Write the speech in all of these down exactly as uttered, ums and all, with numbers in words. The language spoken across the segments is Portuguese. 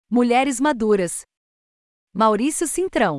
Mulheres maduras. Maurício Cintrão.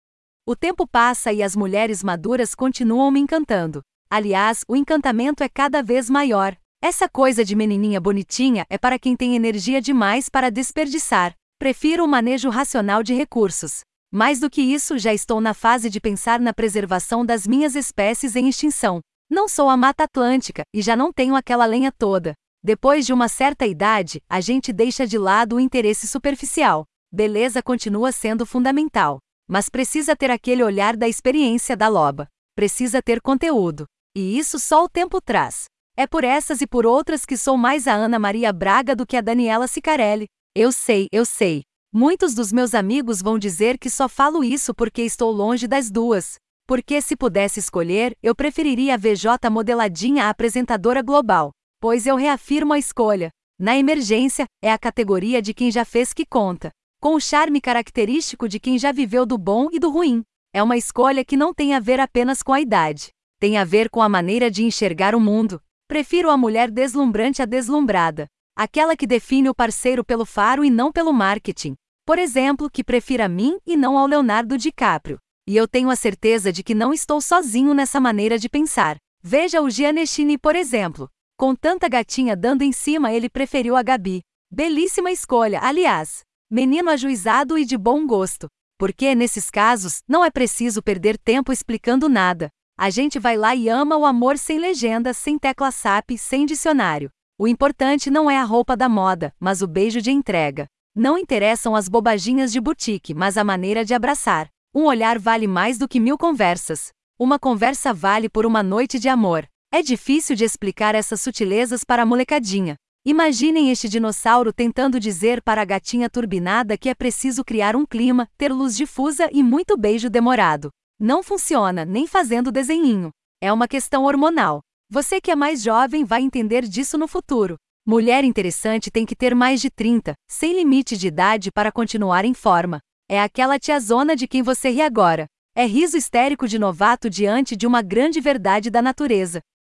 O tempo passa e as mulheres maduras continuam me encantando. Aliás, o encantamento é cada vez maior. Essa coisa de menininha bonitinha é para quem tem energia demais para desperdiçar. Prefiro o manejo racional de recursos. Mais do que isso, já estou na fase de pensar na preservação das minhas espécies em extinção. Não sou a Mata Atlântica, e já não tenho aquela lenha toda. Depois de uma certa idade, a gente deixa de lado o interesse superficial. Beleza continua sendo fundamental. Mas precisa ter aquele olhar da experiência da loba. Precisa ter conteúdo. E isso só o tempo traz. É por essas e por outras que sou mais a Ana Maria Braga do que a Daniela Sicarelli. Eu sei, eu sei. Muitos dos meus amigos vão dizer que só falo isso porque estou longe das duas. Porque se pudesse escolher, eu preferiria a V J modeladinha à apresentadora global. Pois eu reafirmo a escolha. Na emergência, é a categoria de quem já fez que conta. Com o charme característico de quem já viveu do bom e do ruim. É uma escolha que não tem a ver apenas com a idade. Tem a ver com a maneira de enxergar o mundo. Prefiro a mulher deslumbrante à deslumbrada. Aquela que define o parceiro pelo faro e não pelo marketing. Por exemplo, que prefira a mim e não ao Leonardo DiCaprio. E eu tenho a certeza de que não estou sozinho nessa maneira de pensar. Veja o Giannettini, por exemplo. Com tanta gatinha dando em cima, ele preferiu a Gabi. Belíssima escolha, aliás. Menino ajuizado e de bom gosto. Porque, nesses casos, não é preciso perder tempo explicando nada. A gente vai lá e ama o amor sem legenda, sem tecla S A P, sem dicionário. O importante não é a roupa da moda, mas o beijo de entrega. Não interessam as bobaginhas de boutique, mas a maneira de abraçar. Um olhar vale mais do que mil conversas. Uma conversa vale por uma noite de amor. É difícil de explicar essas sutilezas para a molecadinha. Imaginem este dinossauro tentando dizer para a gatinha turbinada que é preciso criar um clima, ter luz difusa e muito beijo demorado. Não funciona, nem fazendo desenhinho. É uma questão hormonal. Você que é mais jovem vai entender disso no futuro. Mulher interessante tem que ter mais de trinta, sem limite de idade para continuar em forma. É aquela tiazona de quem você ri agora. É riso histérico de novato diante de uma grande verdade da natureza.